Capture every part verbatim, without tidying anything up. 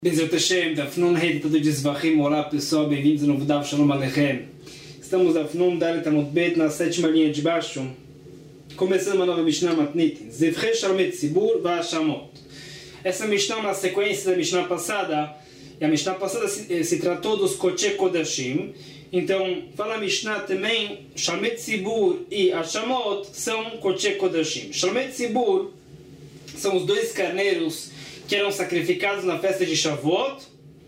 Bezerra Hashem, da Fnun Hed, tudo de Zvachim, olá pessoal, bem-vindos no Vudav Shalom Aleichem. Estamos da Fnun Dalet Amud Bet, na sétima linha de baixo, começando uma nova Mishnah Matnit, Zevche Shalmet Tzibur Va'ashamot. Essa Mishnah é uma sequência da Mishnah passada, e a Mishnah passada se, se tratou dos Koche Kodashim, então fala a Mishnah também, Shalmet Tzibur e Ashamot são Koche Kodashim. Shalmet Tzibur são os dois carneiros que eram sacrificados na festa de Shavuot,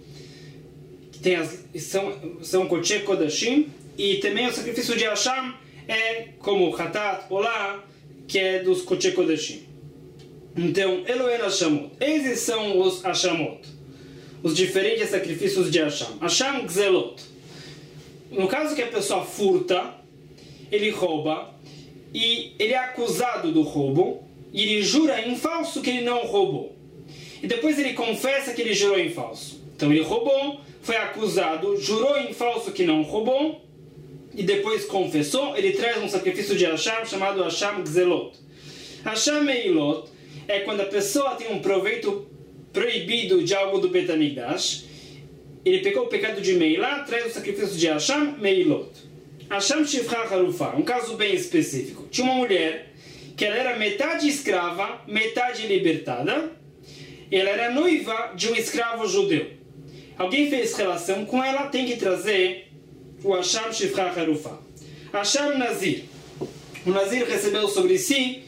que tem as, são, são Koche Kodashim, e também o sacrifício de Hasham é como Hatat, Olá, que é dos Koche Kodashim. Então, Elohen Hashamot. Esses são os Hashamot, os diferentes sacrifícios de Hasham. Hasham Gzelot. No caso que a pessoa furta, ele rouba, e ele é acusado do roubo, e ele jura em falso que ele não roubou. E depois ele confessa que ele jurou em falso. Então ele roubou, foi acusado, jurou em falso que não roubou, e depois confessou. Ele traz um sacrifício de Hasham chamado Hasham Gzelot. Hasham Meilot é quando a pessoa tem um proveito proibido de algo do Bet HaMikdash. Ele pecou o pecado de Meilá, traz o sacrifício de Hasham Meilot. Hasham Shifra Harufah, um caso bem específico. Tinha uma mulher que ela era metade escrava, metade libertada. Ela era noiva de um escravo judeu. Alguém fez relação com ela, tem que trazer o Hasham Shifra Harufah. Hasham Nazir. O Nazir recebeu sobre si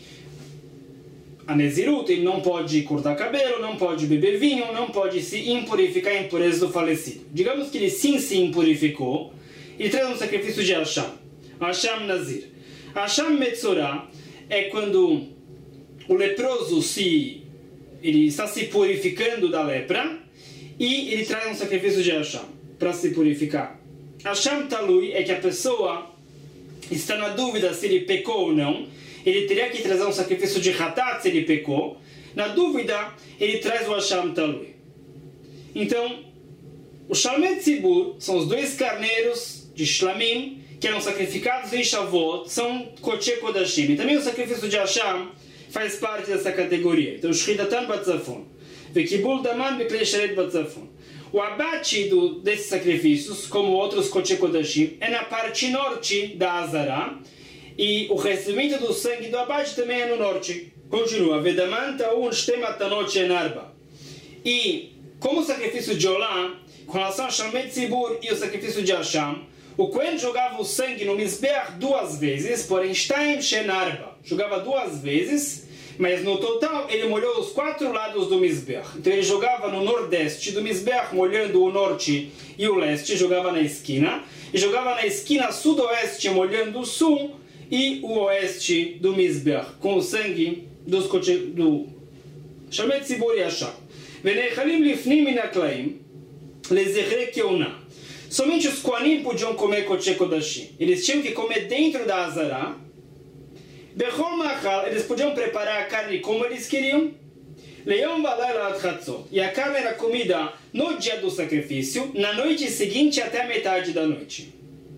a Nezirut, ele não pode cortar cabelo, não pode beber vinho, não pode se impurificar em impureza do falecido. Digamos que ele sim se impurificou, ele traz um sacrifício de Hasham. Hasham Nazir. Hasham Metzorah é quando o leproso se... ele está se purificando da lepra e ele traz um sacrifício de Hasham para se purificar. Hasham Talui é que a pessoa está na dúvida se ele pecou ou não. Ele teria que trazer um sacrifício de Hatat se ele pecou. Na dúvida, ele traz o Hasham Talui. Então, o Shalmet Tzibur são os dois carneiros de Shlamim que eram sacrificados em Shavuot, são Koche Kodashim. E também o sacrifício de Hasham faz parte dessa categoria. Então, Shchidatan Batzafon, Vekibul Daman Beklei Sharet Batzafon. O abate do, desses sacrifícios, como outros Koche Kodashim, é na parte norte da Azara, e o recebimento do sangue do abate também é no norte. Continua. Vedaman Ta'un Shtematanot Shenarba. E, como o sacrifício de Olá, com relação a Shalmet Tzibur e o sacrifício de Hasham, o Kohen jogava o sangue no Mizbeach duas vezes, porém Shtaim Shenarba. Jogava duas vezes, mas no total ele molhou os quatro lados do Mizbeach. Então ele jogava no nordeste do Mizbeach, molhando o norte e o leste, jogava na esquina. E jogava na esquina sudoeste, molhando o sul e o oeste do Mizbeach, com o sangue dos do Shalmet Tzibur e Hasham. Venechalim lifnim min haklaim lezechre keuna. Somente os Kohanim podiam comer Koche Kodashim. Eles tinham que comer dentro da Azara. Bechol machal, eles podiam preparar a carne como eles queriam. Leon valayla ad chatzot. E a carne era comida no dia do sacrifício, na noite seguinte até a metade da noite.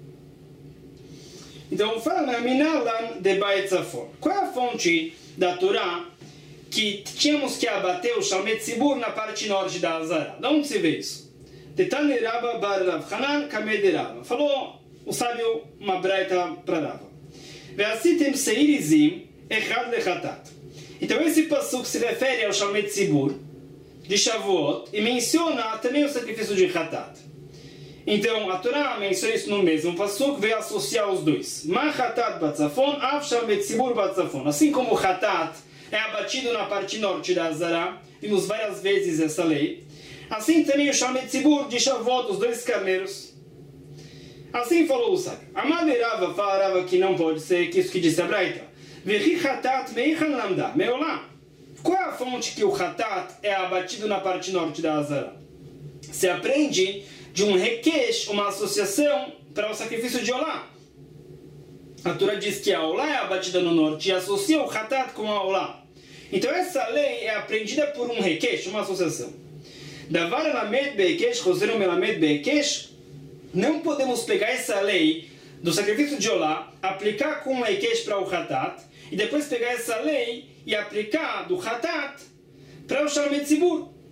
Então, fala na Minalan de Beit Zafon. Qual é a fonte da Torá que tínhamos que abater o Shalmet Tzibur na parte norte da Azara? De onde se vê isso? Tetane Rabba bar Rav Hanan kamede Rabba. Falou o sábio uma braita para Rabba. Ve'asitem seirizim echad lechatat. Então esse passuco se refere ao Shalmet Tzibur de Shavuot e menciona também o sacrifício de Hatat. Então a Torá menciona isso no mesmo passuco, veio associar os dois. Ma Hatat batzafon, av Shalmet Tzibur batzafon. Assim como Hatat é abatido na parte norte da Azara, vimos várias vezes essa lei. Assim também o Shalmet Tzibur de Shavuot, os dois carneiros. Assim falou o sábio. Amaderava falava que não pode ser, que isso que disse a Braita. Vehi Hatat meichan lamda, meolá. Qual é a fonte que o Hatat é abatido na parte norte da Azara? Se aprende de um requesh, uma associação para o sacrifício de Olá. A Torá diz que a Olá é abatida no norte e associa o Hatat com a Olá. Então essa lei é aprendida por um requesh, uma associação. Davar elamed beikesh, choseru melamed beikesh. Não podemos pegar essa lei do sacrifício de Olá, aplicar com o requesh para o Hatat, e depois pegar essa lei e aplicar do Hatat para o Shalmet Tzibur.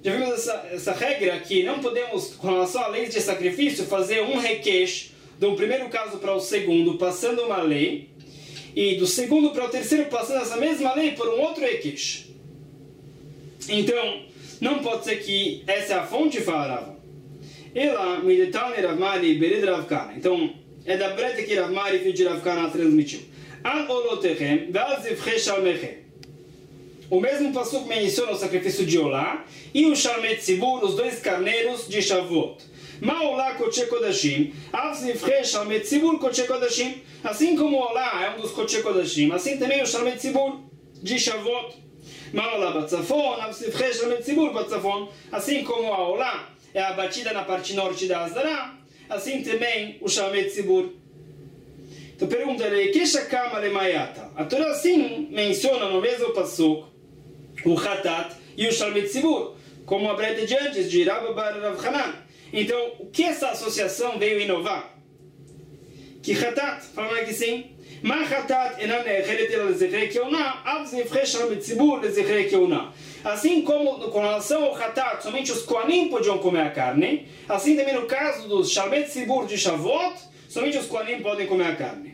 já vimos essa, essa regra que não podemos, com relação à lei de sacrifício, fazer um requeixe do primeiro caso para o segundo, passando uma lei, e do segundo para o terceiro, passando essa mesma lei por um outro requeixe. Então, não pode ser que essa é a fonte, fala Rava. Ela, Midetani Rav Mari, Bered Rav Kana. Então, é da breta que Rav Mari, filho de Rav Kana, transmitiu. Al olotechem, ve'al zivchei shalmechem. O mesmo passuco menciona o sacrifício de Olá e o Shalmei Tzibur, os dois carneiros de Shavuot. Ma Olá Kodesh Kodashim, av zivchei Shalmei Tzibur Kodesh Kodashim. Assim como o Olá é um dos Kodesh Kodashim, assim também o Shalmei Tzibur de Shavuot. Ma Olá Batzafon, av zivchei Shalmei Tzibur Batzafon. Assim como a Olá é a batida na parte norte da Azara, assim também o Shalmei Tzibur. Então pergunta ele, que shakama lemayata? A Torá assim menciona no mesmo passuco o Hatat e o Shalmei Tzibur, como a breta de antes, de Rabba bar Rav Hanan. Então, o que essa associação veio inovar? Que Hatat, falando aqui sim, Ma Hatat enam ne'echelet ela lezechrei keuna, av zivchei Shalmei Tzibur lezechrei keuna. Assim como com relação ao Hatat, somente os Kohanim podiam comer a carne, assim também no caso dos Shalmei Tzibur de Shavuot, somente os Kohanim podem comer a carne.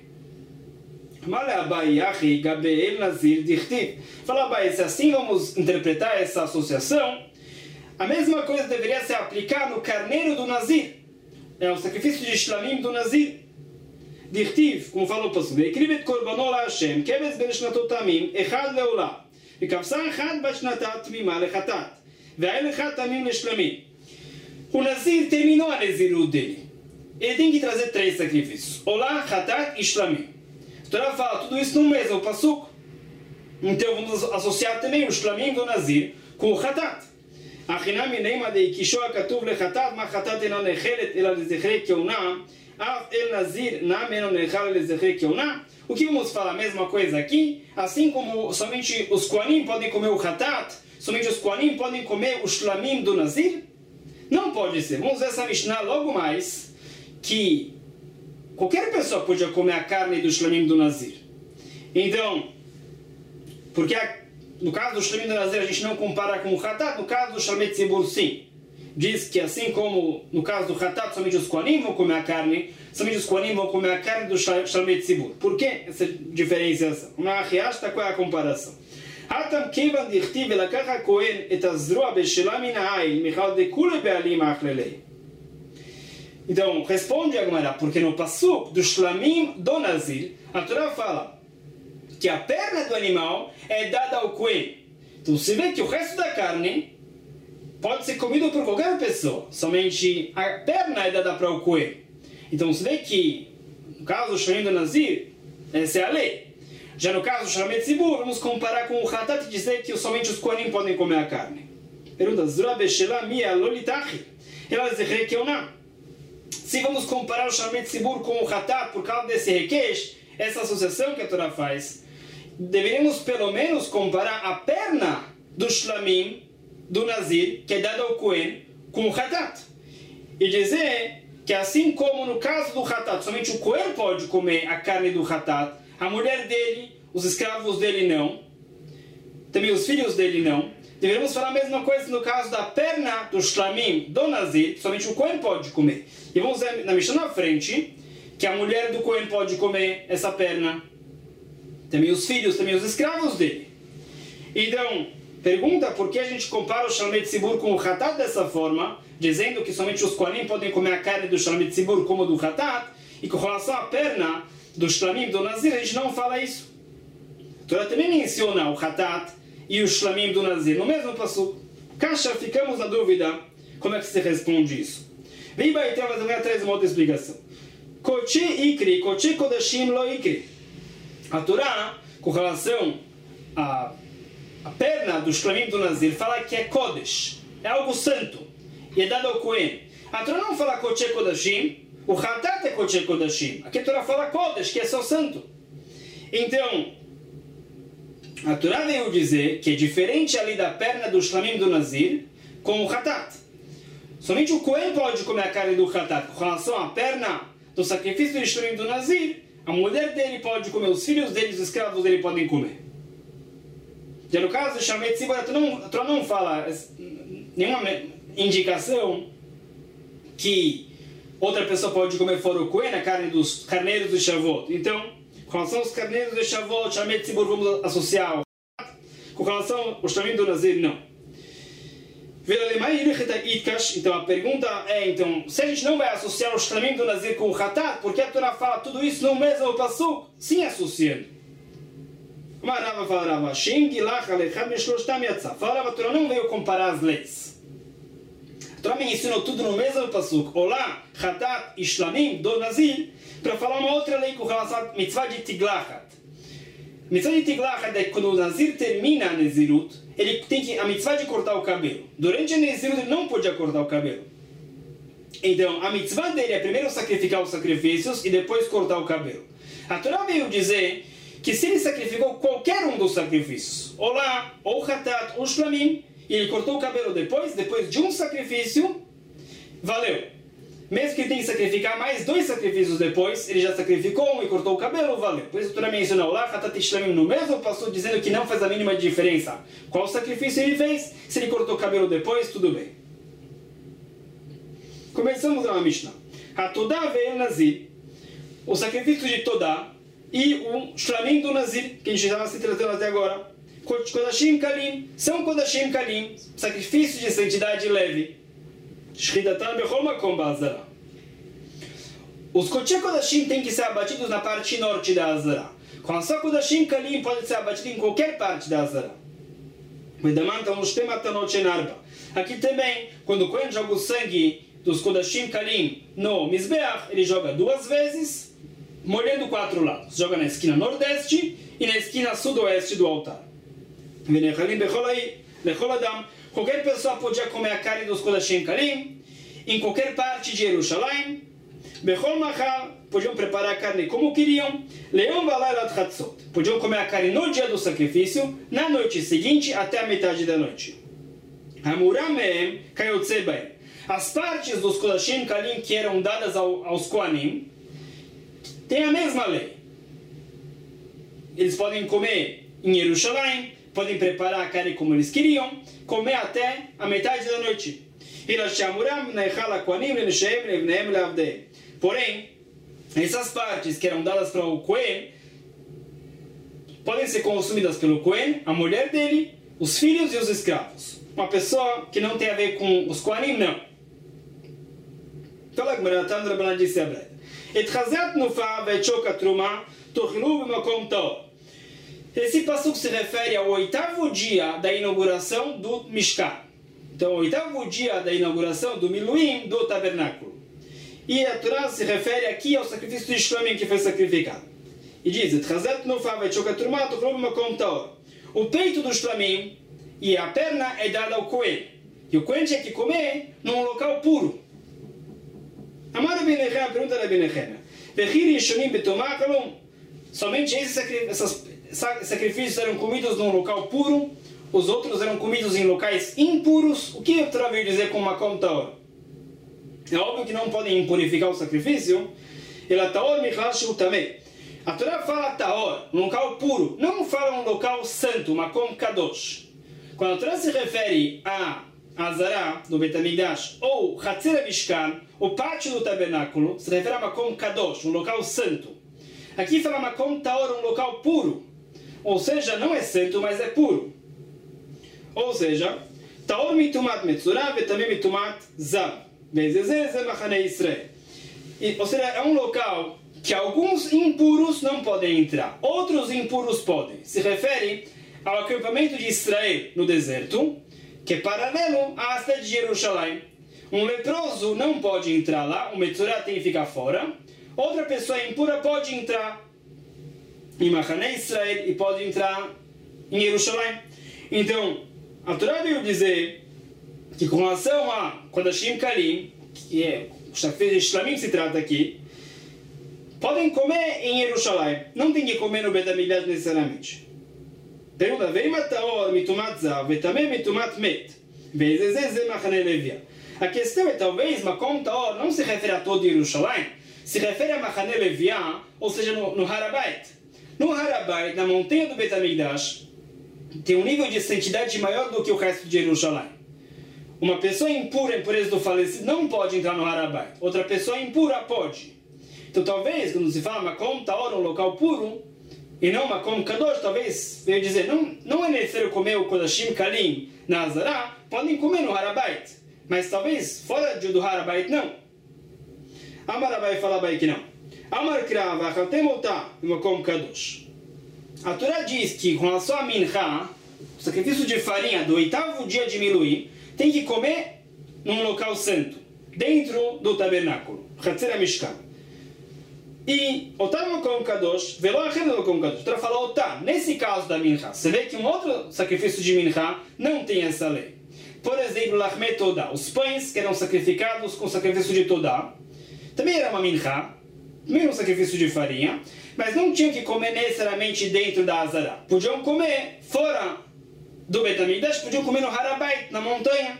Fala, Abai, se assim vamos interpretar essa associação, a mesma coisa deveria se aplicar no carneiro do Nazir. É o sacrifício de Shlamim do Nazir. Dirtiv, como falou o pastor, Ekrivet korbanon la Hashem, kebetz ben shnatot tamim, echad leolah, vekavsa echad bat shnatat tmima lechatat, ve'el echad tamim leshlamim. O Nazir terminou a Nazirut dele. Ele tem que trazer três sacrifícios: Olá, Hatat e Shlamim. A Torá fala tudo isso no mesmo passuco. Então vamos associar também o Shlamim do Nazir com o Hatat. Achinami neima de Kishoa Katuv le Hatat, ma Hatat ena nechelet ela lezechrei keuna, av el Nazir nam ena nechal lezechrei keuna. O que vamos falar? A mesma coisa aqui. Assim como somente os Kohanim podem comer o Hatat, somente os Kohanim podem comer o Shlamim do Nazir? Não pode ser. Vamos ver essa Mishnah logo mais, que qualquer pessoa podia comer a carne do Shlamim do Nazir. Então, porque a, no caso do Shlamim do Nazir a gente não compara com o Hatat, no caso do Shalmei Tzibur sim. Diz que assim como no caso do Hatat somente os Kohanim vão comer a carne, somente os Kohanim vão comer a carne do Shalmei Tzibur. Por que essa diferenciação? Uma reasta, qual é a comparação? Hatam kevan dichtiv velakach hakohen et azroa beshela min ha'ayil michal de kule be'alim achlelei. Então, responde a Gemara, porque no passuco do Shlamim do Nazir, a Torá fala que a perna do animal é dada ao Kohen. Então, você vê que o resto da carne pode ser comido por qualquer pessoa, somente a perna é dada para o Kohen. Então, você vê que, no caso do Shlamim do Nazir, essa é a lei. Já no caso do Shalmei Tzibur, vamos comparar com o Hatat e dizer que somente os Kohanim podem comer a carne. Pergunta, Zra Beshela Mia Lolitachi. Ela diz que eu não. Se vamos comparar o Shalmei Tzibur com o Hatat por causa desse requeixe, essa associação que a Torá faz, deveríamos pelo menos comparar a perna do Shlamim, do Nazir, que é dada ao Kohen, com o Hatat. E dizer que assim como no caso do Hatat, somente o Kohen pode comer a carne do Hatat, a mulher dele, os escravos dele não, também os filhos dele não. Deveríamos falar a mesma coisa no caso da perna do Shlamim, do Nazir, somente o Kohen pode comer. E vamos ver na Mishnah na frente, que a mulher do Kohen pode comer essa perna, também os filhos, também os escravos dele. Então, pergunta por que a gente compara o Shalmei Tzibur com o Hatat dessa forma, dizendo que somente os Kohanim podem comer a carne do Shalmei Tzibur como do Hatat, e com relação à perna do Shlamim, do Nazir, a gente não fala isso. A Torá também menciona o Hatat e o Shlamim do Nazir no mesmo passuco. Caixa, ficamos na dúvida como é que se responde isso. Vem vai então, mas eu traz uma outra explicação. Koche ikri, koche kodashim lo ikri. A Torá, com relação à, à perna do Shlamim do Nazir, fala que é Kodesh, é algo santo, e é dado ao Kohen. A Torá não fala koche kodashim, o Hatat é Kodesh Kodashim. Aqui a Torá fala Kodesh, que é só santo. Então, a Torá veio dizer que é diferente ali da perna do Shlamim do Nazir com o Hatat. Somente o Kohen pode comer a carne do Hatat. Com relação à perna do sacrifício do Shlamim do Nazir, a mulher dele pode comer, os filhos dele, os escravos dele podem comer. Já no caso do Shalmei Tzibur, a Torá não fala nenhuma indicação que outra pessoa pode comer fora o Cohen, a carne dos carneiros do Shavuot. Então, com relação aos carneiros do Shavuot, Shamet Tzibur, vamos associar ao com relação ao Shlamim do Nazir, não. Então a pergunta é, então, se a gente não vai associar o Shlamim do Nazir com o Hatat, por que a Torá fala tudo isso no mesmo Pasuk? Sim, associando. Mas Rava fala, Rava, Shem Gilach Alechad Mishloshtam Yatzah. Fala, Rava, a Torá não veio comparar as leis. A Torá me ensinou tudo no mesmo Pasuk. Olá, Hatat e Shlamim do Nazir, para falar uma outra lei com relação à mitzvah de Tiglachat. Mitzvah de Tiglachat é quando o Nazir termina a Nezirut, ele tem que, a mitzvah de cortar o cabelo. Durante a Nezirut ele não podia cortar o cabelo. Então, a mitzvah dele é primeiro sacrificar os sacrifícios e depois cortar o cabelo. A Torá veio dizer que se ele sacrificou qualquer um dos sacrifícios, ou lá, ou Hatat, ou Shlamim, e ele cortou o cabelo depois, depois de um sacrifício, valeu. Mesmo que ele tenha que sacrificar mais dois sacrifícios depois, ele já sacrificou um e cortou o cabelo, valeu. Por isso a Torá mencionou lá, Hatat e Shlamim no mesmo passou dizendo que não faz a mínima diferença qual sacrifício ele fez, se ele cortou o cabelo depois, tudo bem. Começamos a Mishnah. A Todá veio Nazir, o sacrifício de Todá e o Shlamim do Nazir, que a gente estava se tratando até agora. Kodashim Kalim, são Kodashim Kalim, sacrifício de santidade leve. Shchidatan bechol makom ba'azara. Os Kodesh Kodashim têm que ser abatidos na parte norte da Azara. Com a sua Kodashim Kalim pode ser abatido em qualquer parte da Azara. Aqui também, quando o Kohen joga o sangue dos Kodashim Kalim no Mizbeach, ele joga duas vezes, molhando quatro lados. Joga na esquina nordeste e na esquina sudoeste do altar. Qualquer pessoa podia comer a carne dos Kodashim Kalim em qualquer parte de Jerusalém. Bechol Machal, podiam preparar a carne como queriam. Leon Balaylat Chatzot, podiam comer a carne no dia do sacrifício, na noite seguinte até a metade da noite. Hamuram Mehem Kayotze Baem. As partes dos Kodashim Kalim que eram dadas ao, aos Kohanim têm a mesma lei. Eles podem comer em Jerusalém, podem preparar a carne como eles queriam, comer até a metade da noite. Porém, essas partes que eram dadas para o Kohen podem ser consumidas pelo Kohen, a mulher dele, os filhos e os escravos. Uma pessoa que não tem a ver com os Kohanim, não. Então, a Gemara disse a Breda: esse passuco se refere ao oitavo dia da inauguração do Mishkan. Então, o oitavo dia da inauguração do Miluim, do tabernáculo. E a Torá se refere aqui ao sacrifício de Shlamim que foi sacrificado. E diz: o peito do Shlamim e a perna é dada ao Kohen. E o Kohen tinha que comer num local puro. Amar Benechem, a pergunta da Benechem: somente esses sacrifícios eram comidos num local puro, os outros eram comidos em locais impuros. O que a Torá veio dizer com Makom Taor? É óbvio que não podem impurificar o sacrifício. A Torá fala Taor, um local puro, não fala um local santo, Makom Kadosh. Quando a Torá se refere a Azara, do Bet HaMikdash, ou Hatzer Mishkan, o pátio do tabernáculo, se refere a Makom Kadosh, um local santo. Aqui fala Makom Taor, um local puro. Ou seja, não é santo, mas é puro. Ou seja, Taor mitumat metzura e também mitumat zav. Vezezeze machanei Israel. Ou seja, é um local que alguns impuros não podem entrar. Outros impuros podem. Se refere ao acampamento de Israel no deserto, que é paralelo à cidade de Jerusalém. Um leproso não pode entrar lá, o metzura tem que ficar fora. Outra pessoa impura pode entrar em Machanei Israel e pode entrar em Jerusalém. Então, a Torá veio dizer que com relação a Kodashim Kalim, que é o sacrifício de Shlamim se trata aqui, podem comer em Jerusalém. Não tem que comer no Bet HaMikdash necessariamente. Pergunta: Veimataor mitumat zav vetamem mitumat met vezezeze machanei levia. A questão é, talvez Makom Taor não se refere a todo Jerusalém, se refere a Machanei Levia, ou seja, no, no Harabait. No Harabait, na montanha do Bet HaMikdash, tem um nível de santidade maior do que o resto de Jerusalém. uma pessoa impura, impureza do falecido, não pode entrar no Harabait. Outra pessoa impura pode. Então talvez, quando se fala Makom Taor, um local puro, e não Makom Kadosh, talvez, veio dizer, não, não é necessário comer o Kodashim Kalim na Azará, podem comer no Harabait. Mas talvez, fora do Harabait, não. Amar Abai fala Abai que não. Amar Krava, Achatem Otá, Makom Kadosh. A Torá diz que com relação a Mincha, o sacrifício de farinha do oitavo dia de Miluim, tem que comer num local santo, dentro do tabernáculo, Hatzer HaMishkan. E Otá Makom Kadosh, Velo Achem Makom Kadosh. A Torá fala Otá, nesse caso da Mincha, você vê que um outro sacrifício de Mincha não tem essa lei. Por exemplo, Lachmet Todá, os pães que eram sacrificados com sacrifício de Todá, também era uma Mincha, também um sacrifício de farinha, mas não tinham que comer necessariamente dentro da Azará. Podiam comer fora do Bet HaMikdash, podiam comer no Harabait, na montanha.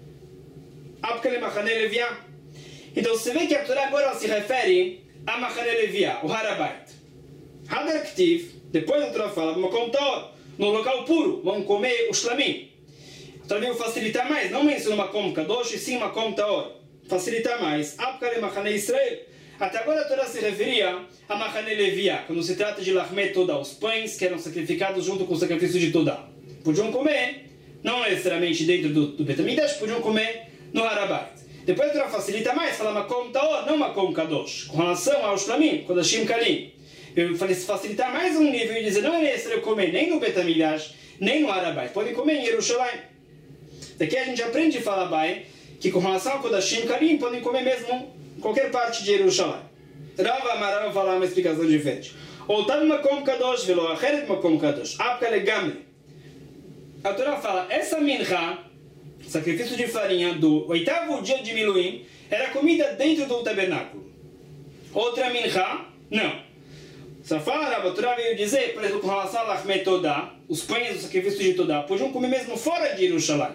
Apkale Machane Leviá. Então você vê que a Torá agora se refere a Machane Leviá, o Harabait. Hadar Ktiv, depois a Torá fala, no local puro, vão comer o Shlamim. A Torá veio facilitar mais, não menciona Makom Kadosh, e sim Makom Taor. Facilitar mais. Apkale Machane Israel. Até agora a Torá se referia a Machane Leviá, quando se trata de Lachmet Todá, os pães que eram sacrificados junto com o sacrifício de Todá. Podiam comer, não necessariamente dentro do, do Bet HaMikdash, podiam comer no Harabait. Depois a Torá facilita mais, fala Makom Taor, não Makom Kadosh, com relação ao Shlamim, Kodashim Kalim. Eu falei facilitar mais um nível e dizer, não é necessário comer nem no Bet HaMikdash, nem no Harabait, podem comer em Jerusalém. Daqui a gente aprende a falar bem, que com relação ao Kodashim Kalim, podem comer mesmo em qualquer parte de Jerusalém. Rava Amaral falar uma explicação diferente. Otav Makom Kadosh, Velo Acheret Makom Kadosh, Apkale Gamre. A Torá fala, essa mincha, sacrifício de farinha do oitavo dia de Miluim, era comida dentro do tabernáculo. Outra mincha, não. Só fala, a Torá veio dizer, por exemplo, com relação a Lachmet Todá, os pães do sacrifício de Todá, podiam comer mesmo fora de Jerusalém.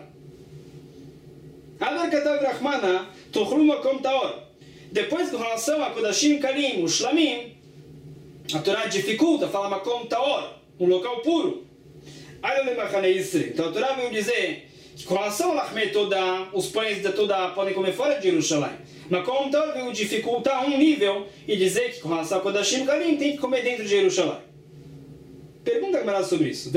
Adar Katav Rachmana, Tochlu Makom Taor. Depois, com relação a Kodashim Kalim, o Shlamim, a Torá dificulta, fala Makom Taor, um local puro. Então a Torá veio dizer que com relação a Lachmet Todá, os pães da Todá podem comer fora de Jerusalém. Mas como Torá veio dificultar um nível e dizer que com relação a Kodashim Kalim tem que comer dentro de Jerusalém. Pergunta a Gemara sobre isso.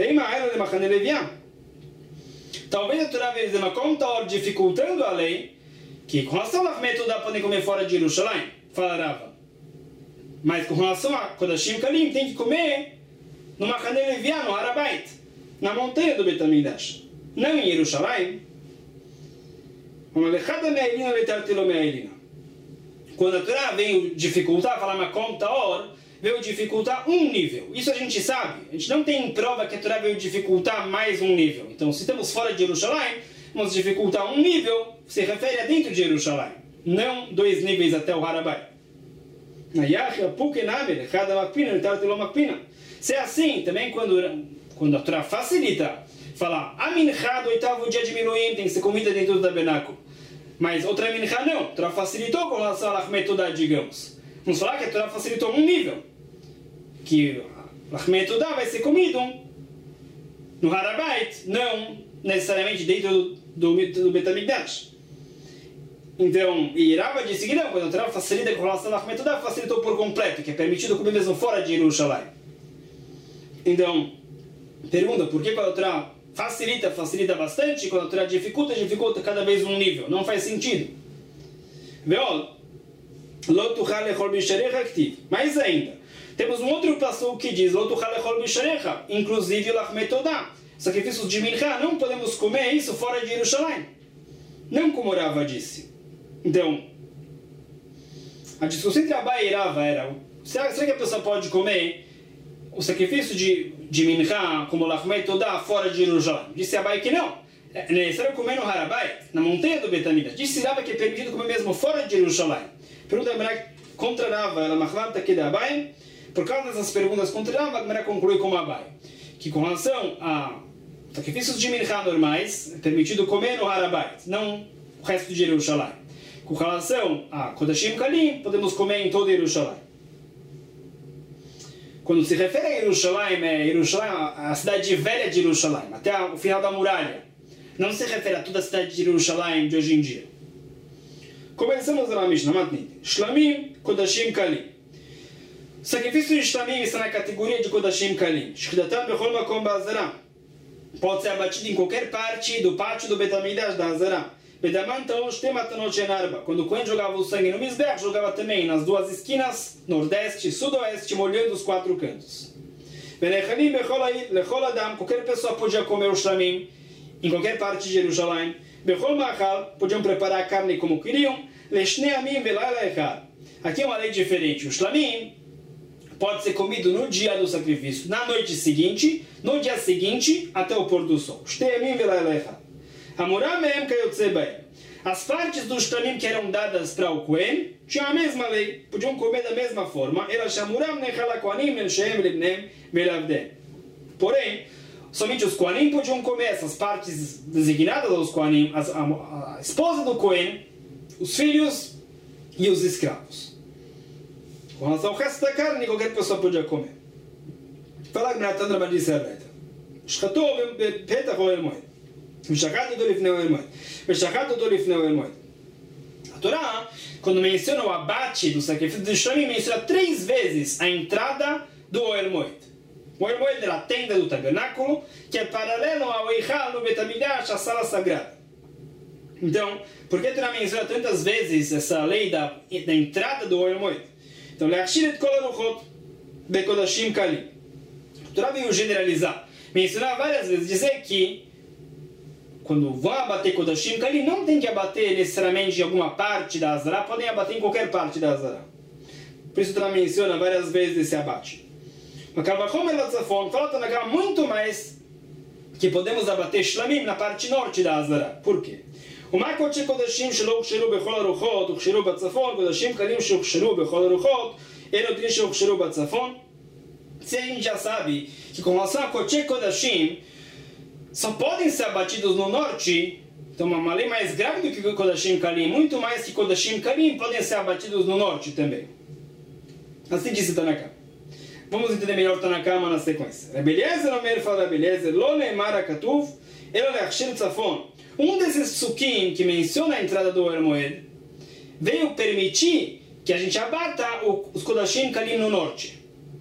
Talvez a Torá veio dizer, mas como Torá dificultando a lei, que com relação a Lachmet Todá podem comer fora de Jerusalém, fala Rava. Mas com relação a Kodashim Kalim tem que comer no Machane Leviá, no Harabait, na montanha do Bet HaMikdash, não em Jerusalém. Quando a Torá veio dificultar, falar Makom Taor, veio dificultar um nível. Isso a gente sabe. A gente não tem prova que a Torá veio dificultar mais um nível. Então, se estamos fora de Jerusalém, vamos dificultar um nível, se refere a dentro de Jerusalém, não dois níveis até o Harabait. Se é assim, também quando, quando a Torá facilita, falar a mincha do oitavo dia de Miluim tem que ser comida dentro do tabernáculo. Mas outra mincha não. A Torá facilitou com relação a Lachmet Todá, digamos. Vamos falar que a Torá facilitou um nível. Que Lachmet Todá vai ser comido no Harabait, não necessariamente dentro do, do, do Bet HaMikdash. Então, e Rava disse que não, quando a Torá facilita com relação a Lachmet Todá, facilitou por completo, que é permitido comer mesmo fora de Jerusalém. Então, pergunta, por que quando a Torá facilita, facilita bastante, quando a Torá dificulta, dificulta cada vez um nível? Não faz sentido. Mais ainda, temos um outro passo que diz, inclusive Lachmet Todá, sacrifícios de Mincha, não podemos comer isso fora de Jerusalém. Não como Rava disse. Então, a discussão entre Abai e Rava era, será, será que a pessoa pode comer o sacrifício de, de Mincha, como Lachmet Todá, fora de Jerusalém? Disse Abai que não. É necessário comer no Harabait, na montanha do Bet HaMikdash. Disse Rava que é permitido comer mesmo fora de Jerusalém. Pergunta contra Rava, ela machlata aqui da Abai. Por causa dessas perguntas contra Rava, a Gemara conclui como Abai, que com relação a sacrifícios de Mincha normais, é permitido comer no Harabait, não o resto de Jerusalém. Com relação a Kodashim Kalim, podemos comer em todo Jerusalém. Quando se refere a Jerusalém, é Jerusalém, a cidade velha de Jerusalém, até o final da muralha. não se refere a toda a cidade de Jerusalém de hoje em dia. Começamos a Mishnah Matnit. Shlamim, Kodashim, Kalim. O sacrifício de Shlamim está na categoria de Kodashim, Kalim. Shchidatam bechol makom ba'azara. Pode ser abatido em qualquer parte do pátio do Betamidash da Azara. Bedamantaon shtematanot shenarba. Quando o Cohen jogava o sangue no Mizbeach, jogava também nas duas esquinas, nordeste e sudoeste, molhando os quatro cantos. Benechalim bechol adam. Qualquer pessoa podia comer o Shlamim em qualquer parte de Jerusalém. Bechol machal, podiam preparar a carne como queriam. Leshnei amim velayla echad. Aqui é uma lei diferente. O Shlamim pode ser comido no dia do sacrifício, na noite seguinte, no dia seguinte, até o pôr do sol. Shtei amim velayla echad. Hamuram mehem kayotze bahem. As partes do Shlamim que eram dadas para o Cohen tinham a mesma lei, podiam comer da mesma forma. Ela shamuram nechal hakohanim elshehem lebnem velavdem. Porém, somente os Kohanim podiam comer essas partes designadas aos Kohanim, a, a, a esposa do Kohen, os filhos e os escravos. Com relação ao resto da carne, qualquer pessoa podia comer. Fala que Menatan Rabban disse a Breta. Shchatou petach oel moed. V'shachat oto lifnei oel moed. V'shachat oto lifnei oel moed. A Torá, quando menciona o abate do sacrifício de Shlamim, menciona três vezes a entrada do oel moed. O Oel Moed era a tenda do tabernáculo, que é paralelo ao Eichal no Betamidash, a sala sagrada. Então, por que a Torá menciona tantas vezes essa lei da, da entrada do Oel Moed? Então, Leachshir et kol aruchot bekodashim kalim. A Torá veio generalizar, mencionar várias vezes, dizer que quando vão abater kodashim kalim, não tem que abater necessariamente em alguma parte da Azara, podem abater em qualquer parte da Azara. Por isso a Torá menciona várias vezes esse abate. Mas Kalvachomer Latzafon fala Tanakama muito mais que podemos abater Shlamim na parte norte da Azara. Por quê? O Makoche Kodashim Shelo Uksheru Bechol Aruchot Uksheru Batzafon Kodashim Kalim Shelo Uksheru Bechol Aruchot Erotin Shelo Uksheru Batzafon. Se a gente já sabe que com relação a Koche Kodashim só podem ser abatidos no norte, então uma lei mais grave do que Kodashim Kalim, muito mais que Kodashim Kalim podem ser abatidos no norte também. Assim disse Tanakama. Vamos entender melhor Tanakama na sequência. Rabbi Eliezer Omer fala Rabbi Eliezer, Lo ne'emar hakatuv, elo leachshir tzafon. Um desses psukim que menciona a entrada do Oel Moed veio permitir que a gente abata os Kodashim Kalim no norte.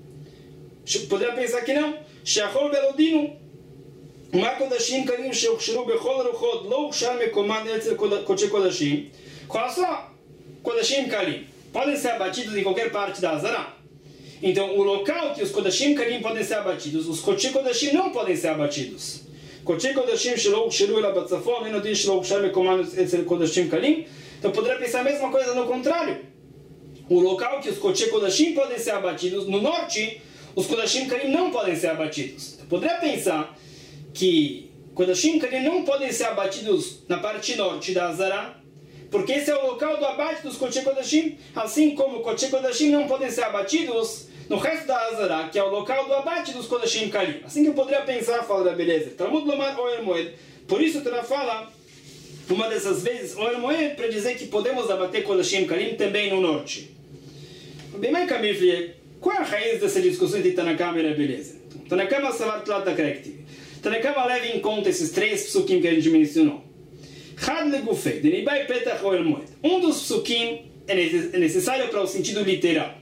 Poderia pensar que não. Sheachol velodinu. Ma Kodashim Kalim sheuksheru bechol aruchot lo ukshar mekoman etzel kodesh Kodashim. Qual só? Kodashim Kalim. Podem ser abatidos em qualquer parte da Azara. Então, o local que os Kodashim Kalim podem ser abatidos, os Kodesh Kodashim não podem ser abatidos. Kodesh Kodashim shelo uksheru ela batzafon, enotin shelo ukshar mekoman etzel Kodashim Kalim. Então, poderia pensar a mesma coisa no contrário. O local que os Kodesh Kodashim podem ser abatidos, no norte, os Kodashim Kalim não podem ser abatidos. Então, poderia pensar que Kodashim Kalim não podem ser abatidos na parte norte da Azara, porque esse é o local do abate dos Kodesh Kodashim, assim como Kodesh Kodashim não podem ser abatidos no resto da Azara, que é o local do abate dos Kodashim Kalim. Assim que eu poderia pensar, fala da beleza. Talmud Lomar Oel Moed. Por isso a Torá fala, uma dessas vezes, Oel Moed, para dizer que podemos abater Kodashim Kalim também no norte. Bem, mais Kamifli, qual é a raiz dessa discussão entre Tanakama e a beleza? Tanakama Savar Tlat Akrektiv. Tanakama leva em conta esses três psukim que a gente mencionou. Had legufei, denibai petach oel moed. Um dos psukim é necessário para o sentido literal.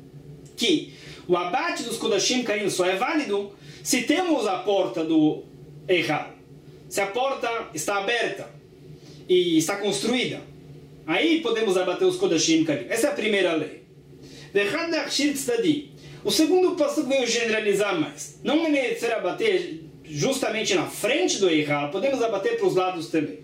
Que o abate dos Kodashim Kalim só é válido se temos a porta do Eichal. Se a porta está aberta e está construída, aí podemos abater os Kodashim Kalim. Essa é a primeira lei. O segundo passo veio generalizar mais. Não é necessário abater justamente na frente do Eichal, podemos abater para os lados também.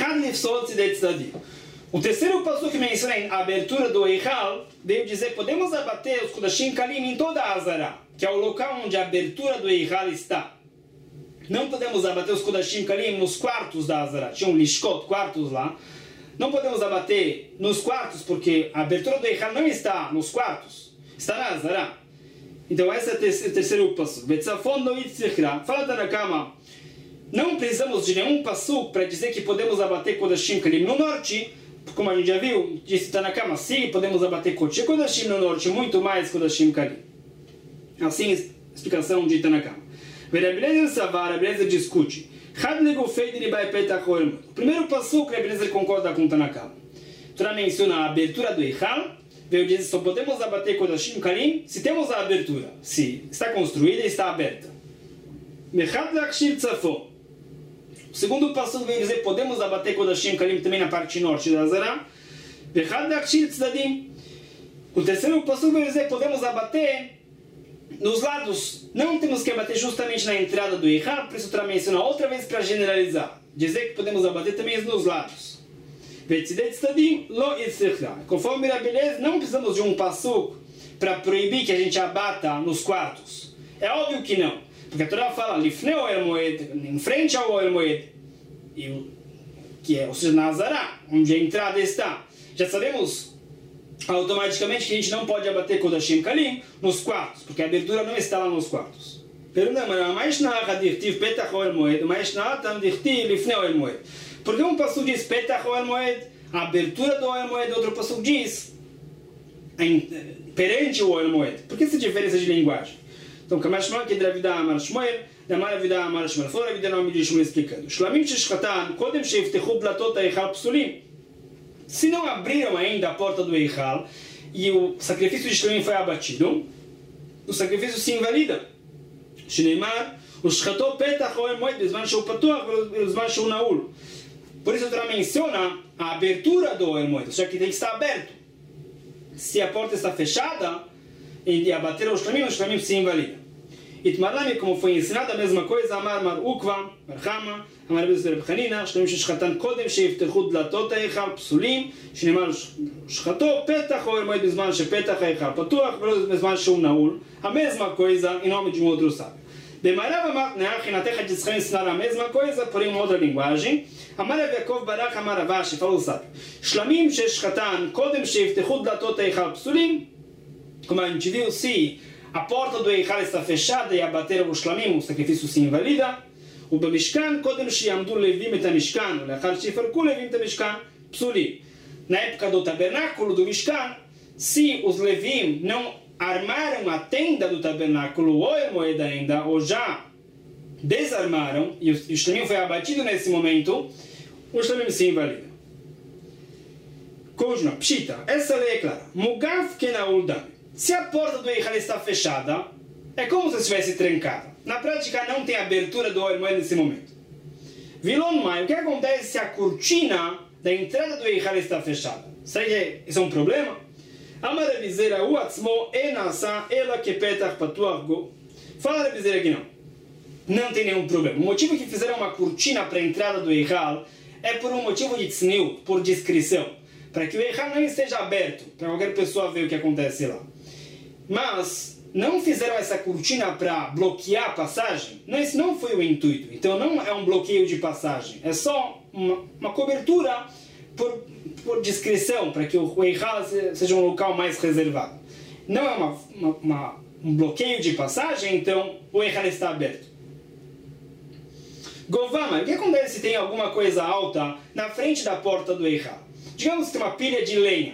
O terceiro passo que menciona a abertura do Eichal veio dizer podemos abater os Kodashim Kalim em toda a Azara, que é o local onde a abertura do Eichal está. Não podemos abater os Kodashim Kalim nos quartos da Azara. Tinha um lishkot, quartos lá. Não podemos abater nos quartos porque a abertura do Eichal não está nos quartos, está na Azara. Então esse é o terceiro passo. Fala Tanakama, não precisamos de nenhum passo para dizer que podemos abater Kodashim Kalim no norte. Como a gente já viu, disse Tanakama, sim, podemos abater Kodesh Kodashim no norte, muito mais Kodashim Kalim. Assim, explicação de Tanakama. Rabbi Eliezer Savar, Rabbi Eliezer discute. O primeiro passo que Rebbe Eliezer concorda com Tanakama. Torá menciona a abertura do Eichal, veio dizer só podemos abater Kodashim Kalim se temos a abertura, se está construída e está aberta. O segundo passo veio dizer podemos abater Kodashim Kalim também na parte norte da Azara. O terceiro passo veio dizer podemos abater nos lados. Não temos que abater justamente na entrada do Eichal, por isso Torá menciona outra vez para generalizar. Dizer que podemos abater também nos lados. Conforme Rebbe Eliezer, não precisamos de um passuco para proibir que a gente abata nos quartos. É óbvio que não. Porque a Torá fala Lifnei Ohel Moed, em frente ao Ohel Moed, que é, ou seja, na Azara, onde a entrada está. Já sabemos automaticamente que a gente não pode abater Kodashim Kalim nos quartos, porque a abertura não está lá nos quartos. Pergunta, mas mais nada dirtiv Petach Ohel Moed, mais nada dirtiv Lifnei Ohel Moed. Porque um passo diz Petach Ohel Moed, a abertura do Ohel Moed, outro passo diz perante o Ohel Moed. Por que essa diferença de linguagem? Então, Kamash Shmuel, que é Vida Amar Shmuel, Damar Vida Amar Shmuel, fora a vida nome de Shmuel explicando. Shlamim Sheshchatan, Kodem Sheiftechu Platot Eichal Psulim. Se não abriram ainda a porta do Eichal e o sacrifício de Shlamim foi abatido, o sacrifício se invalida. Shneimar, o Shchatot Petach Ohel Moed, Bezman Sheu Patuach, Bezman Sheu Naul. Por isso, Torá menciona a abertura do Ohel Moed, já que tem que estar aberto. Se a porta está fechada e abater o Shlamim, o Shlamim se invalida. Itmarlami, como foi ensinado, a mesma coisa, Amar Mar Ukva, Marchama, Amar Bezer Bchanina, Shlamim Sheshchatan Kodem, Sheiftechu Dlatot Eichal Psulim, Shneimar Shchatot Petach Ohel Moed, Bezman Shepetach Eichal Patuach, Bezman Sheu Naul. A mesma coisa em nome de um outro sábio. Bemarav Amat Neach, na terra de Israel ensinaram a mesma coisa, porém uma outra linguagem. Amarav Yaakov Barak Amar Avashi, falou o sábio. Shlamim Sheshchatan Kodem Sheiftechu Dlatot Eichal Psulim. Como a gente viu, se a porta do Eichal está fechada e abateram o Shlamim, o sacrifício se invalida. O Bamishkan Kodem Sheyamdu Levim et Mishkan, Lechar Shefarku Levim et Mishkan Psulim. Na época do tabernáculo do Mishkan, se os Levim não armaram a tenda do tabernáculo, o Ohel Moed ainda, ou já desarmaram, e o Shlamim foi abatido nesse momento, o Shlamim se invalida. Continua, Pshita, essa lei é clara. Mugaf Kenaul Dami. Se a porta do Eichal está fechada, é como se estivesse trancada. Na prática, não tem abertura do Ohel Moed nesse momento. Vilon Mai, o que acontece se a cortina da entrada do Eichal está fechada? Será que isso é um problema? Amar Rebizera u atzmo enasa ela que petach patuach go. Fala Rebizera que não. Não tem nenhum problema. O motivo que fizeram uma cortina para a entrada do Eichal é por um motivo de tzniut, por discrição. Para que o Eichal não esteja aberto, para qualquer pessoa ver o que acontece lá. Mas não fizeram essa cortina para bloquear a passagem. Não, esse não foi o intuito. Então não é um bloqueio de passagem. É só uma, uma cobertura por, por discrição, para que o Eichal seja um local mais reservado. Não é uma, uma, uma, um bloqueio de passagem, então o Eichal está aberto. Govama, o que acontece se tem alguma coisa alta na frente da porta do Eichal? Digamos que tem uma pilha de lenha.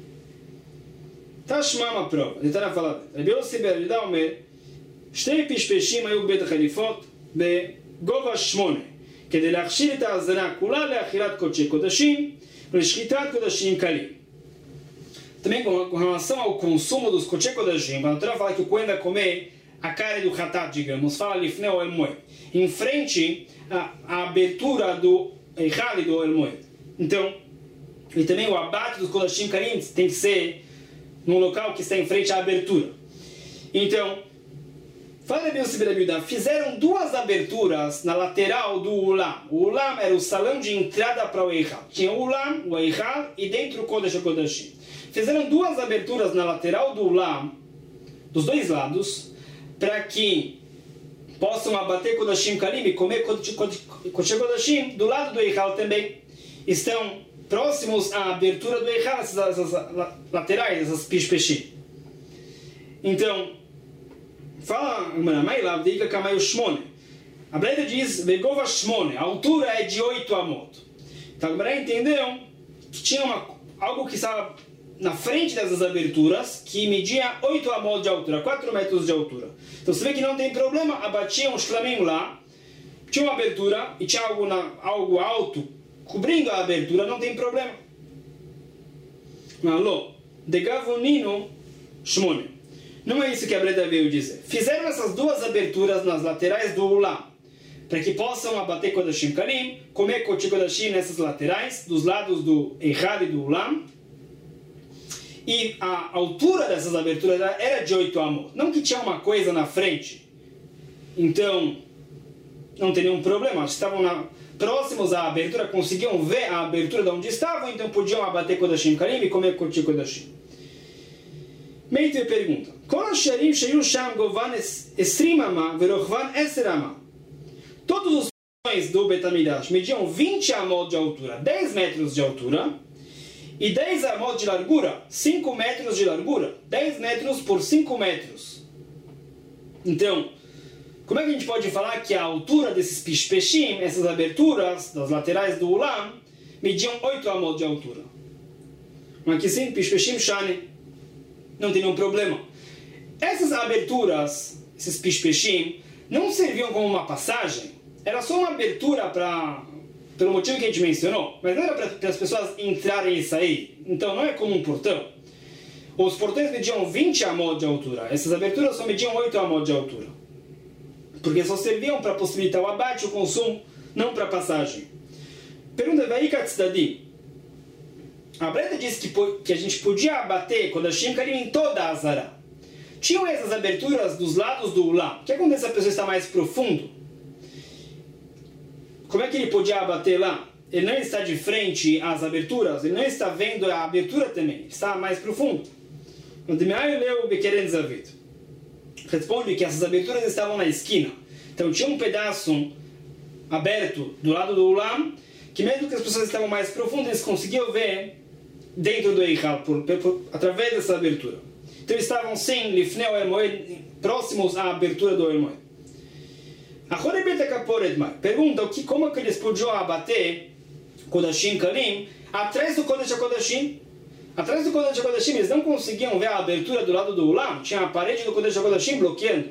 Tashma uma prova. Ele está falando. Rebbe Yossi בר יהודה אומר, שתי פשפשים היו בבית החליפות בגובה שמונה, כדי להכשיר את ההזנה כולה לאכילת קודשי קודשים ולשחיטת קודשים קלים. Também com relação ao consumo dos קודשי קודשים, quando a Torá fala que o Cohen vai comer a carne do Hatat, digamos, fala Lifnei Ohel Moed, em frente à, à abertura do Eichal e do Ohel Moed. Então, e também o abate dos Kodashim Kalim tem que ser num local que está em frente à abertura. Então, fala bem o Sibirabilda, fizeram duas aberturas na lateral do Ulam. O Ulam era o salão de entrada para o Eichal. Tinha o Ulam, o Eichal e dentro o Kodesh HaKodashim. Fizeram duas aberturas na lateral do Ulam, dos dois lados, para que possam abater Kodashim Kalim e comer Kodesh HaKodashim do lado do Eichal também. Estão próximos à abertura do Eichal, essas, essas laterais, essas pishpeshim. Então, fala, a Breda diz, Begova Shmone, a altura é de oito amot. Então, a Breda entendeu que tinha uma, algo que estava na frente dessas aberturas, que media oito amot de altura, quatro metros de altura. Então, você vê que não tem problema, abatiam os Shlamim lá, tinha uma abertura e tinha algo, na, algo alto cobrindo a abertura, não tem problema. Alô, de Gavonino Shmone. Não é isso que a Breda veio dizer. Fizeram essas duas aberturas nas laterais do Ulam, para que possam abater Kodashim Kalim, comer Kodesh Kodashim nessas laterais, dos lados do Eichal e do Ulam. E a altura dessas aberturas era de oito amot. Não que tinha uma coisa na frente. Então, não tem nenhum problema. Estavam na, próximos à abertura, conseguiam ver a abertura de onde estavam, então podiam abater Kodashim Kalim e comer Kodesh Kodashim. Meite pergunta: todos os portões do Betamidash mediam vinte amot de altura, dez metros de altura, e dez amot de largura, cinco metros de largura, dez metros por cinco metros. Então, como é que a gente pode falar que a altura desses pishpeshim, essas aberturas das laterais do Ulam, mediam oito amot de altura? Mas que sim, pishpeshim shane, não tem nenhum problema. Essas aberturas, esses pishpeshim, não serviam como uma passagem, era só uma abertura para, pelo motivo que a gente mencionou, mas não era para as pessoas entrarem e sair. Então não é como um portão. Os portões mediam vinte amot de altura, essas aberturas só mediam oito amot de altura, porque só serviam para possibilitar o abate, o consumo, não para passagem. Pergunta: a Breda disse que, que a gente podia abater Kodashim Kalim em toda a Azara. Tinham essas aberturas dos lados do Ulam. O que acontece se a pessoa está mais profundo? Como é que ele podia abater lá? Ele não está de frente às aberturas, ele não está vendo a abertura também, ele está mais profundo. Responde que essas aberturas estavam na esquina. Então tinha um pedaço aberto do lado do Ulam, que mesmo que as pessoas estavam mais profundas, eles conseguiam ver dentro do Eichal, por, por, através dessa abertura. Então eles estavam sem Lifnei o El Moed, próximos à abertura do El Moed. Pergunta o que, como é que eles podiam abater Kodashim Kalim atrás do Kodesh HaKodashim. Atrás do Kodesh HaKodashim eles não conseguiam ver a abertura do lado do Ulam, tinha a parede do Kodesh HaKodashim bloqueando.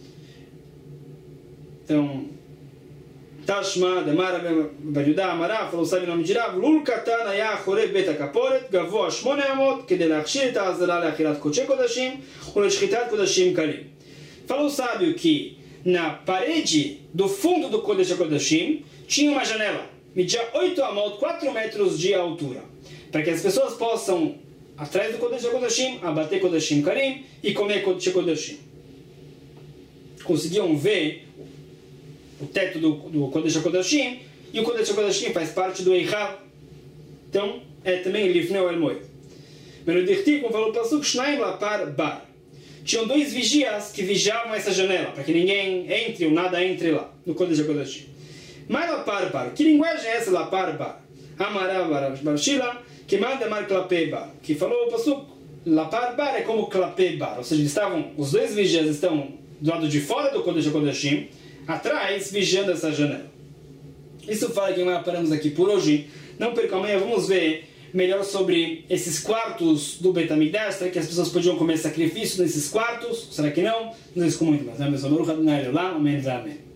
Então, Tashma, Demara, Bajudá, Amará, falou, sabe o nome de Rav, Lul Katan Aya Choreb Bet HaKaporet, Gavoa Shmone Amot, Kedei Lachshir et HaAzara Leachilat Kodesh Kodashim, Uleshchitat Kodashim Kalim. Falou o sábio que na parede do fundo do Kodesh HaKodashim tinha uma janela, media oito amot, quatro metros de altura, para que as pessoas possam, atrás do Kodesh HaKodashim, abater Kodashim Kalim e comer Kodesh HaKodashim. Conseguiam ver o teto do, do Kodesh HaKodashim, e o Kodesh HaKodashim faz parte do Eichal. Então, é também Lifnei o El Moed. Mas no Dirti, como falou o Pasuk, Shnaim Lapar Bar. Tinham dois vigias que vigiavam essa janela, para que ninguém entre ou nada entre lá, no Kodesh HaKodashim. Mas Lapar Bar, que linguagem é essa Lapar Bar? Amarav Barshila, que manda Mar Klapei Bar. Que falou o Pasuk, Lapar Bar é como Klapei Bar. Ou seja, eles estavam, os dois vigias estão do lado de fora do Kodesh HaKodashim, atrás, vigiando essa janela. Isso fala que nós paramos aqui por hoje. Não perca amanhã, vamos ver melhor sobre esses quartos do Betamidash. Será que as pessoas podiam comer sacrifício nesses quartos? Será que não? Não sei como muito mais. Amém.